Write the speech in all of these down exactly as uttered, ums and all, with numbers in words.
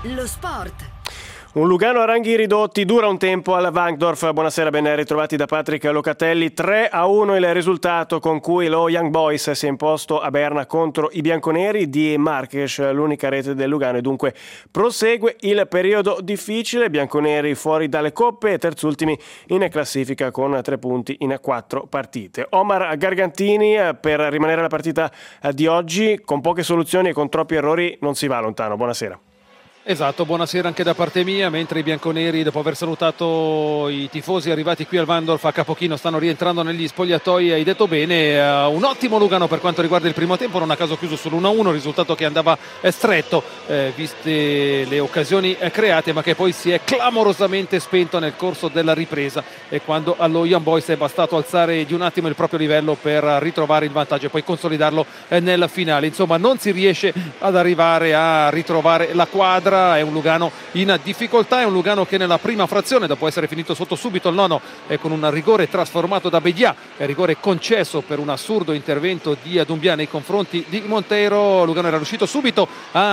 Lo sport. Un Lugano a ranghi ridotti dura un tempo al Wankdorf. Buonasera, ben ritrovati da Patrick Locatelli. tre a uno il risultato con cui lo Young Boys si è imposto a Berna contro i bianconeri di Marques, l'unica rete del Lugano, e dunque prosegue il periodo difficile. Bianconeri fuori dalle coppe e terzultimi in classifica con tre punti in quattro partite. Omar Gargantini, per rimanere alla partita di oggi, con poche soluzioni e con troppi errori non si va lontano. Buonasera. Esatto, buonasera anche da parte mia, mentre i bianconeri, dopo aver salutato i tifosi arrivati qui al Wankdorf a Capochino, stanno rientrando negli spogliatoi. Hai detto bene, uh, un ottimo Lugano per quanto riguarda il primo tempo, non a caso chiuso solo uno a uno, risultato che andava eh, stretto eh, viste le occasioni eh, create, ma che poi si è clamorosamente spento nel corso della ripresa, e quando allo Young Boys è bastato alzare di un attimo il proprio livello per ritrovare il vantaggio e poi consolidarlo eh, nel finale. Insomma, non si riesce ad arrivare a ritrovare la quadra. È un Lugano in difficoltà, è un Lugano che nella prima frazione, dopo essere finito sotto subito il nono e con un rigore trasformato da Bedia, rigore concesso per un assurdo intervento di Doumbia nei confronti di Monteiro, Lugano era riuscito subito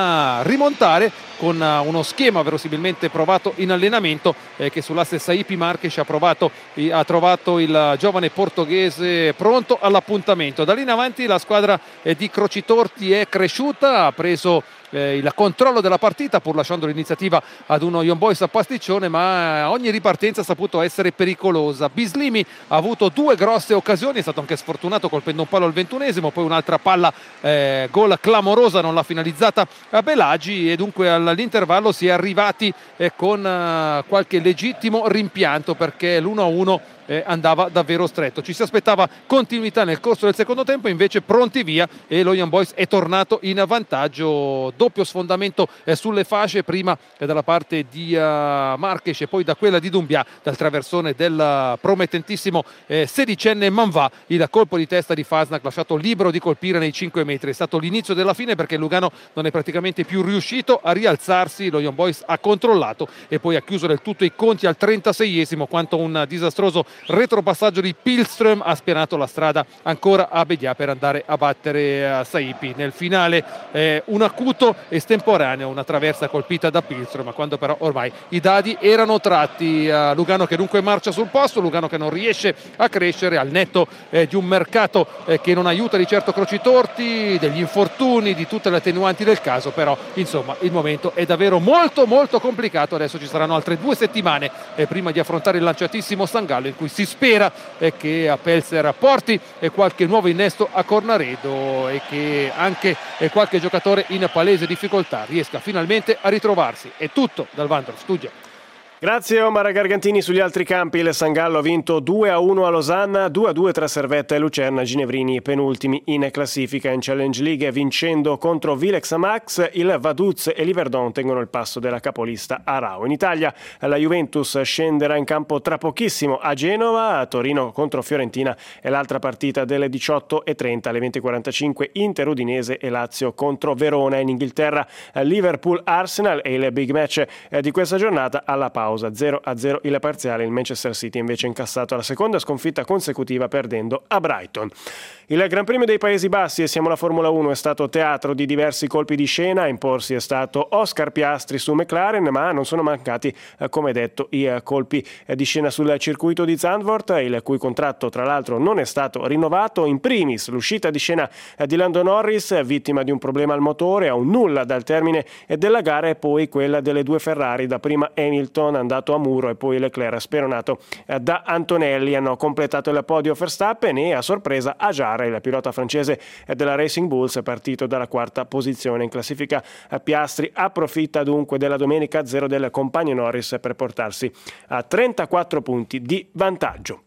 a rimontare con uno schema verosimilmente provato in allenamento eh, che sull'asse Saipi Marques ha, provato, ha trovato il giovane portoghese pronto all'appuntamento. Da lì in avanti la squadra eh, di Crocitorti è cresciuta, ha preso Eh, il controllo della partita pur lasciando l'iniziativa ad uno Young Boys a pasticcione, ma ogni ripartenza ha saputo essere pericolosa. Bislimi ha avuto due grosse occasioni, è stato anche sfortunato colpendo un palo al ventunesimo, poi un'altra palla eh, gol clamorosa non l'ha finalizzata a Belagi, e dunque all'intervallo si è arrivati eh, con eh, qualche legittimo rimpianto, perché l'uno a uno Eh, andava davvero stretto. Ci si aspettava continuità nel corso del secondo tempo, invece pronti via, e lo Young Boys è tornato in vantaggio. Doppio sfondamento eh, sulle fasce, prima eh, dalla parte di uh, Marques e poi da quella di Doumbia, dal traversone del promettentissimo eh, sedicenne Manvà. Il colpo di testa di Fasnacht lasciato libero di colpire nei cinque metri. È stato l'inizio della fine, perché Lugano non è praticamente più riuscito a rialzarsi. Lo Young Boys ha controllato e poi ha chiuso del tutto i conti al trentaseiesimo, quanto un disastroso retropassaggio di Pilström ha spianato la strada ancora a Bedia per andare a battere uh, Saipi. Nel finale eh, un acuto estemporaneo, una traversa colpita da Pilström, ma quando però ormai i dadi erano tratti. uh, Lugano che dunque marcia sul posto, Lugano che non riesce a crescere al netto eh, di un mercato eh, che non aiuta di certo Crocitorti, degli infortuni, di tutte le attenuanti del caso, però insomma il momento è davvero molto molto complicato. Adesso ci saranno altre due settimane eh, prima di affrontare il lanciatissimo San Gallo, in cui si spera eh, che a Pelser porti eh, qualche nuovo innesto a Cornaredo e che anche eh, qualche giocatore in palese difficoltà riesca finalmente a ritrovarsi. È tutto dal Wankdorf Studio. Grazie Omar Gargantini. Sugli altri campi il San Gallo ha vinto due a uno a Losanna, due a due tra Servetta e Lucerna. Ginevrini penultimi in classifica in Challenge League, vincendo contro Vilex Max. Il Vaduz e l'Yverdon tengono il passo della capolista Arao. In Italia la Juventus scenderà in campo tra pochissimo a Genova. Torino contro Fiorentina è l'altra partita delle diciotto e trenta. Alle venti e quarantacinque Inter Udinese e Lazio contro Verona. In Inghilterra Liverpool Arsenal è il big match di questa giornata. Alla pausa zero a zero il parziale. Il Manchester City invece ha incassato la seconda sconfitta consecutiva, perdendo a Brighton. Il Gran Premio dei Paesi Bassi, e siamo alla Formula uno, è stato teatro di diversi colpi di scena. A imporsi è stato Oscar Piastri su McLaren, ma non sono mancati, eh, come detto, i eh, colpi eh, di scena sul circuito di Zandvoort, il cui contratto tra l'altro non è stato rinnovato. In primis l'uscita di scena eh, di Lando Norris, vittima di un problema al motore a un nulla dal termine eh, della gara, e poi quella delle due Ferrari, dapprima Hamilton andato a muro e poi Leclerc speronato eh, da Antonelli. Hanno completato il podio Verstappen e a sorpresa Ajar, il pilota francese eh, della Racing Bulls, è partito dalla quarta posizione in classifica. eh, Piastri approfitta dunque della domenica zero del compagno Norris per portarsi a trentaquattro punti di vantaggio.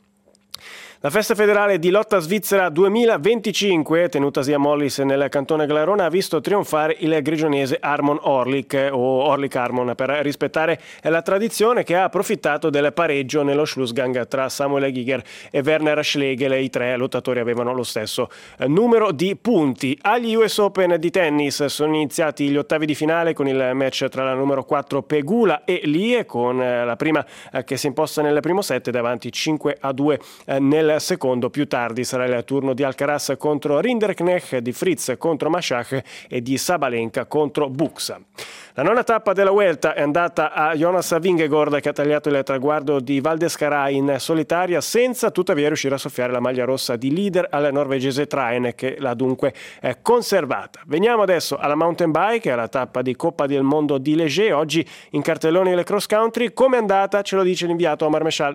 La festa federale di lotta svizzera duemilaventicinque, tenutasi a Mollis nel cantone Glarona, ha visto trionfare il grigionese Armon Orlik, o Orlik Armon, per rispettare la tradizione, che ha approfittato del pareggio nello Schlussgang tra Samuel Giger e Werner Schlegel. I tre lottatori avevano lo stesso numero di punti. Agli U S Open di tennis sono iniziati gli ottavi di finale con il match tra la numero quattro Pegula e Lie, con la prima che si è imposta nel primo set davanti cinque a due nel il secondo. Più tardi sarà il turno di Alcaraz contro Rinderknecht, di Fritz contro Mashach e di Sabalenka contro Buxa. La nona tappa della Vuelta è andata a Jonas Vingegaard, che ha tagliato il traguardo di Val d'Escarai in solitaria, senza tuttavia riuscire a soffiare la maglia rossa di leader al norvegese Traen, che l'ha dunque eh, conservata. Veniamo adesso alla mountain bike, alla tappa di Coppa del Mondo di Léger. Oggi in cartelloni le cross country. Come è andata? Ce lo dice l'inviato Omar Meshal.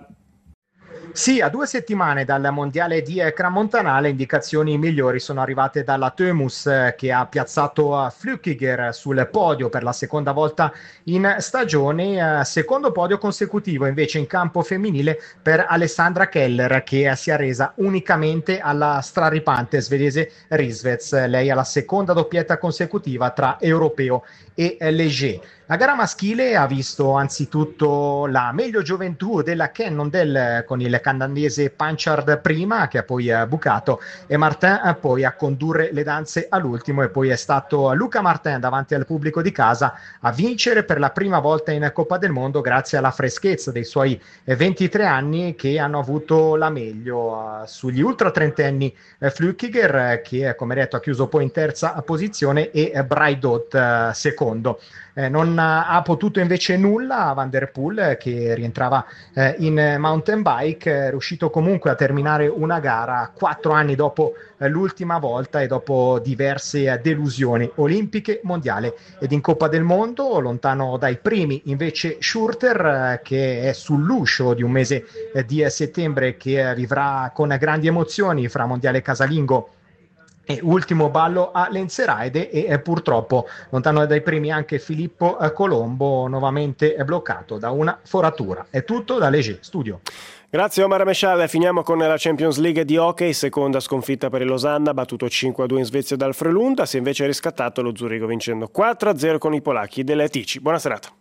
Sì, a due settimane dal mondiale di Crans-Montana le indicazioni migliori sono arrivate dalla Teumus, che ha piazzato Flückiger sul podio per la seconda volta in stagione, secondo podio consecutivo invece in campo femminile per Alessandra Keller, che si è resa unicamente alla straripante svedese Risvez. Lei ha la seconda doppietta consecutiva tra europeo e Léger. La gara maschile ha visto anzitutto la meglio gioventù della Cannondale con il canadese Panchard prima, che ha poi bucato, e Martin poi a condurre le danze all'ultimo, e poi è stato Luca Martin davanti al pubblico di casa a vincere per la prima volta in Coppa del Mondo grazie alla freschezza dei suoi ventitré anni, che hanno avuto la meglio. Sugli ultra trentenni Flückiger, che come detto ha chiuso poi in terza posizione, e Braidot secondo. Eh, non ha potuto invece nulla Van der Poel, che rientrava eh, in mountain bike, è riuscito comunque a terminare una gara quattro anni dopo eh, l'ultima volta e dopo diverse eh, delusioni olimpiche, mondiali ed in Coppa del Mondo. Lontano dai primi invece Schurter, eh, che è sull'uscio di un mese eh, di settembre che eh, vivrà con grandi emozioni fra mondiale casalingo e ultimo ballo a Lenzerheide, e eh, purtroppo lontano dai primi anche Filippo eh, Colombo, nuovamente eh, bloccato da una foratura. È tutto da Léger Studio. Grazie Omar Meshal. Finiamo con la Champions League di hockey, seconda sconfitta per il Losanna, battuto cinque a due in Svezia dal Frölunda. Si è invece riscattato lo Zurigo vincendo quattro a zero con i polacchi delle Ticci. Buona serata.